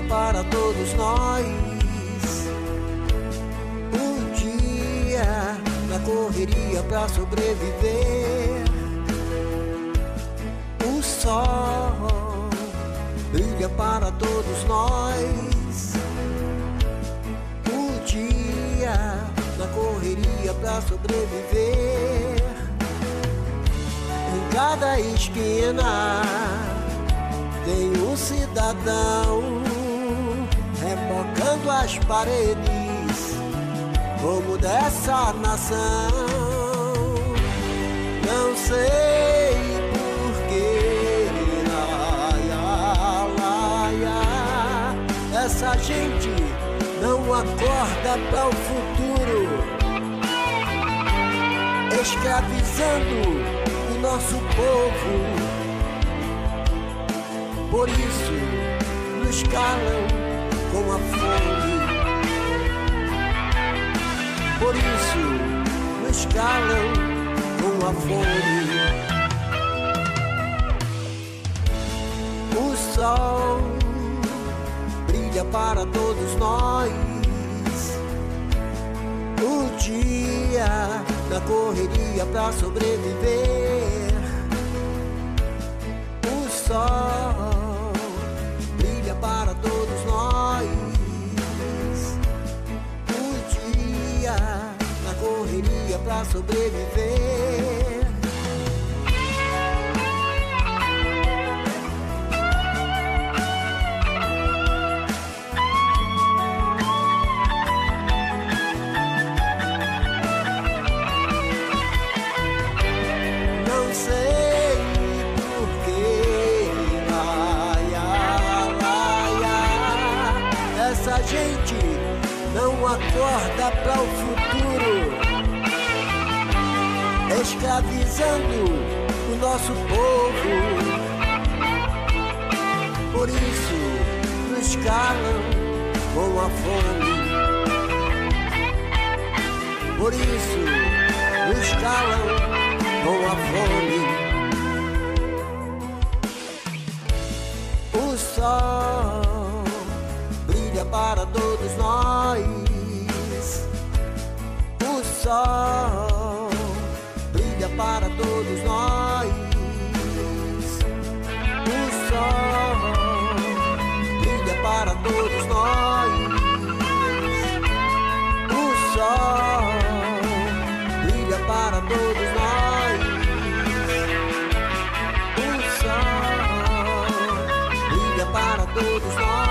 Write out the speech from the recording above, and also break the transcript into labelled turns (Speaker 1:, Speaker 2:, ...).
Speaker 1: para todos nós. Um dia na correria pra sobreviver. O sol brilha para todos nós. Um dia na correria pra sobreviver. Em cada esquina tem um cidadão rebocando as paredes como dessa nação. Não sei porquê, essa gente não acorda para o futuro, escravizando o nosso povo. Por isso nos calam com a fome. Por isso nos calam com a fome. O sol brilha para todos nós. Um dia na correria pra sobreviver. O sol brilha para todos nós. Um dia na correria pra sobreviver. Essa gente não acorda para o futuro, escravizando o nosso povo. Por isso nos calam com a fome. Por isso nos calam com a fome. O sol brilha para todos nós. O sol brilha para todos nós. O sol brilha para todos nós. O sol brilha para todos nós. O sol brilha para todos nós.